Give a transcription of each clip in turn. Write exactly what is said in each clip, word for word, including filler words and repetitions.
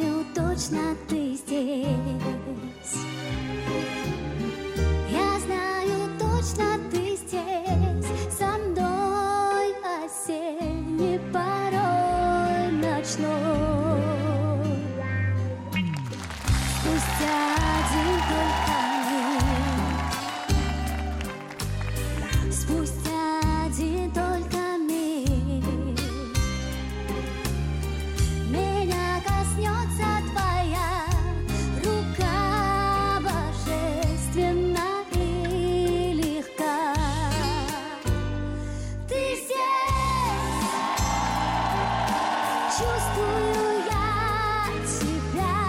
знаю точно, ты здесь. Я знаю точно, ты здесь со мной осенний порой ночной. Спустя один только миг, спустя один только миг, меня коснется твоя рука божественна и легка. Ты здесь, чувствую я тебя,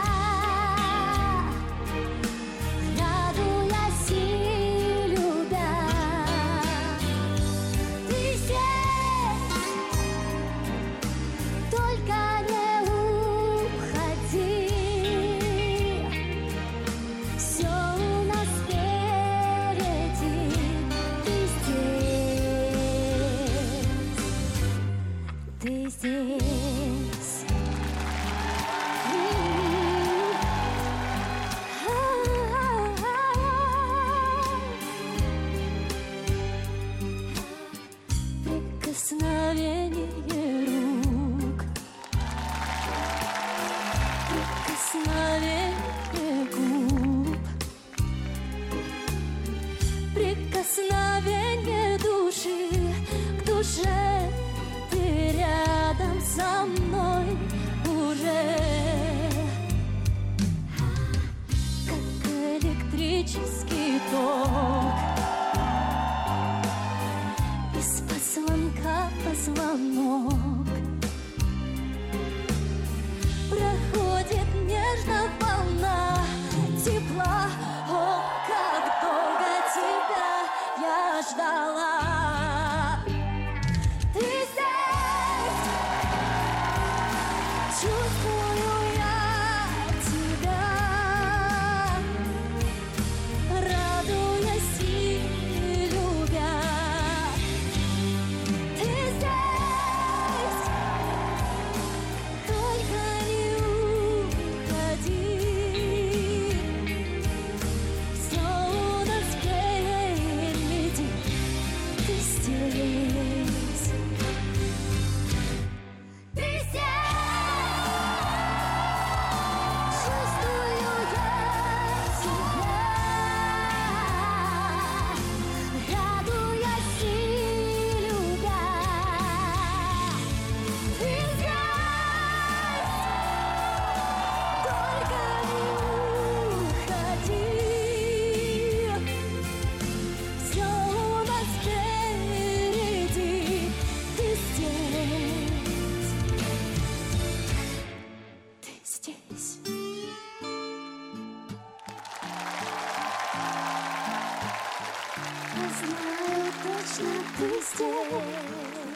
радуясь и любя. Ты здесь, только не уходи. Все у нас впереди. Ты здесь, ты здесь. Прикосновение рук, прикосновение губ, прикосновение души к душе. Ты рядом со мной уже, как электрический ток, из позвонка в позвонок проходит нежно волна тепла. О, как долго тебя я ждала. Ты здесь, чувствую я тебя, радуясь и любя. Ты здесь, только не уходи. Все у нас впереди. Ты здесь, ты здесь, чувствую я тебя, радуясь и любя. Ты здесь, только не уходи. Все у нас впереди. Ты здесь, ты здесь. Я знаю точно, ты здесь.